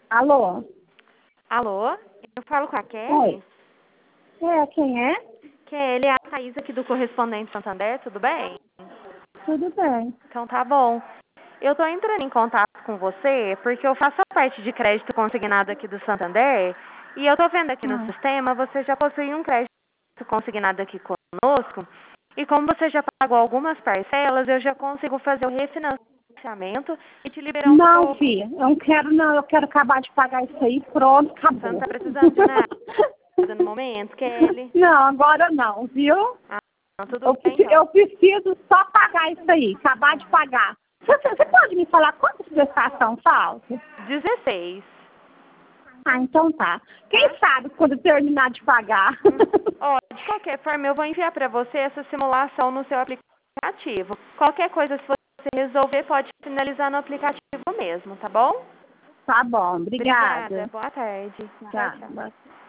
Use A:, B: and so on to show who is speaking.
A: Alô?
B: Alô? Eu falo com a
A: Oi.
B: Kelly?
A: Quem é?
B: Kelly, é a Thaís aqui do Correspondente Santander, tudo bem?
A: Tudo bem.
B: Então tá bom. Eu tô entrando em contato com você porque eu faço a parte de crédito consignado aqui do Santander e eu tô vendo aqui no
A: Ah,
B: sistema, você já possui um crédito consignado aqui conosco e como você já pagou algumas parcelas, eu já consigo fazer o refinanciamento e te liberar um
A: Não,
B: pouco.
A: filha, eu não quero não, eu quero acabar de pagar isso aí, pronto,
B: Você não
A: acabou.
B: tá precisando de nada no momento, Kelly?
A: Não, agora não, viu?
B: Ah, não, tudo bem então.
A: Eu preciso só pagar isso aí, acabar de pagar. Você pode me falar quantas prestação falta?
B: 16.
A: Ah, então tá. Quem
B: Tá?
A: sabe quando terminar de pagar?
B: Ó, de qualquer forma, eu vou enviar para você essa simulação no seu aplicativo. Qualquer coisa, se você resolver, pode finalizar no aplicativo mesmo, tá bom?
A: Tá bom,
B: Obrigada.
A: obrigada.
B: Boa tarde. Tchau,
A: Tá,
B: tchau.
A: boa